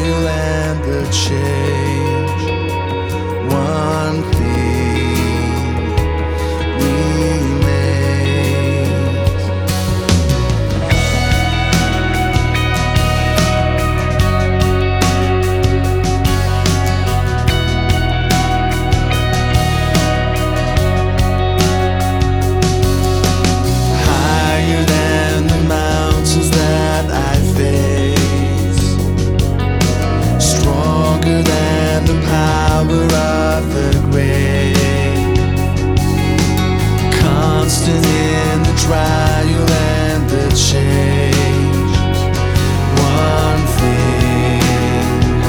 trial and the change. One thing remains. Higher than the mountains that I face, stronger than the power of the grave, constant in the trial and the change. One thing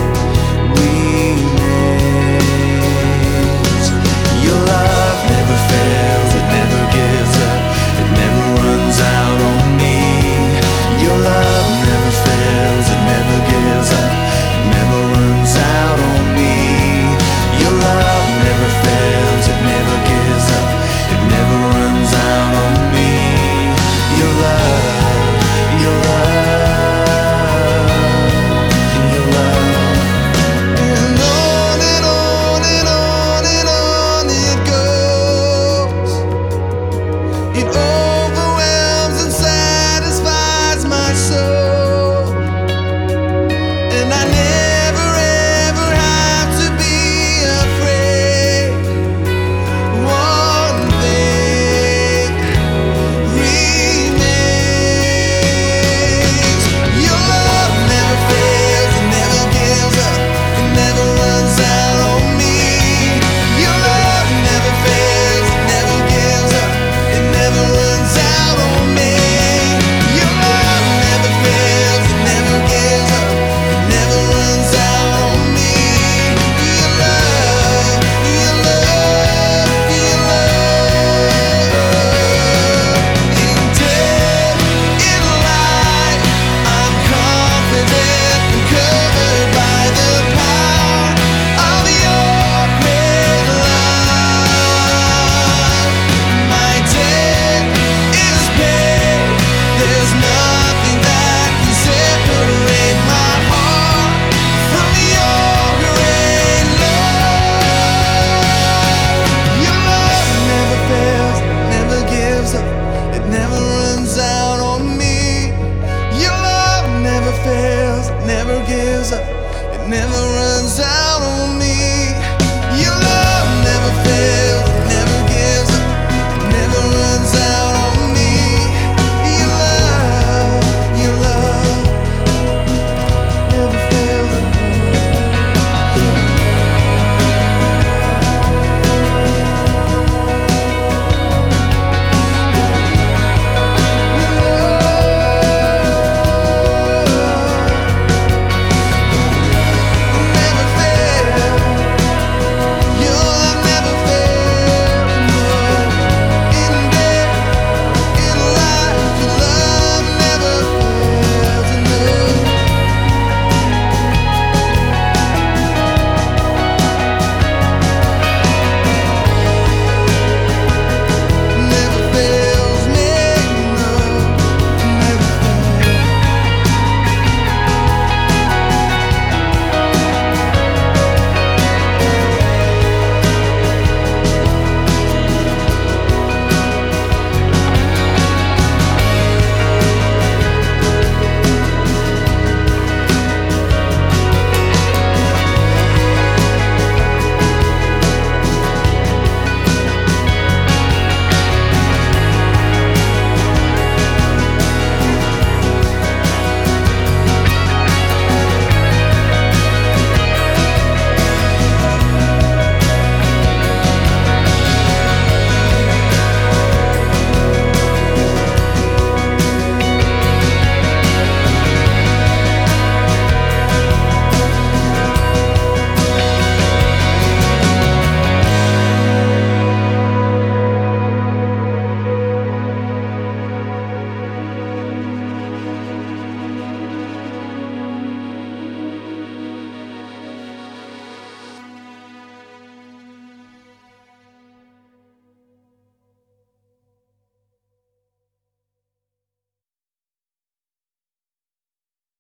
remains. Your love never fails, it never gives up, it never runs out on me. Your love never fails, it never gives up, it never runs out on me. Your love never fails, it never gives up, it never runs out on me. Your love, your love, your love. And on and on and on and on it goes. It overwhelms and satisfies my soul, and I never ever have to be afraid. One thing remains. Your love never fails, it never gives up, it never runs out on me. Your love never fails, it never gives up, it never runs out on me. Your love never fails, it never gives up, it never runs out on me. Your love, your love, your love. In death, in life, I'm confident and covered by the power of your great love. My debt is paid. There's nothing that can separate my heart from your great love. Your love never fails, never gives up, it never runs out on me. Your love never fails, never gives up, it never runs out on me.